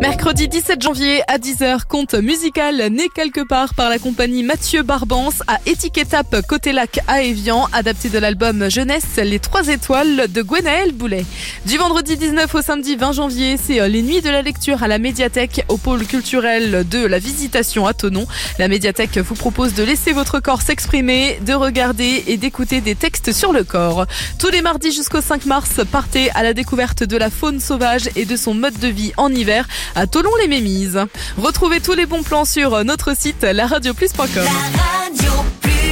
Mercredi 17 janvier à 10h, conte musical né quelque part par la compagnie Mathieu Barbance à Étiquetap côté lac à Évian, adapté de l'album jeunesse Les 3 étoiles de Gwenaël Boulet. Du vendredi 19 au samedi 20 janvier, c'est les nuits de la lecture à la médiathèque au pôle culturel de la Visitation à Thonon. La médiathèque vous propose de laisser votre corps s'exprimer, de regarder et d'écouter des textes sur le corps. Tous les mardis jusqu'au 5 mars, partez à la découverte de la faune sauvage et de son mode de vie en hiver à Thonon-les-Mémises. Retrouvez tous les bons plans sur notre site laradioplus.com. La Radio Plus.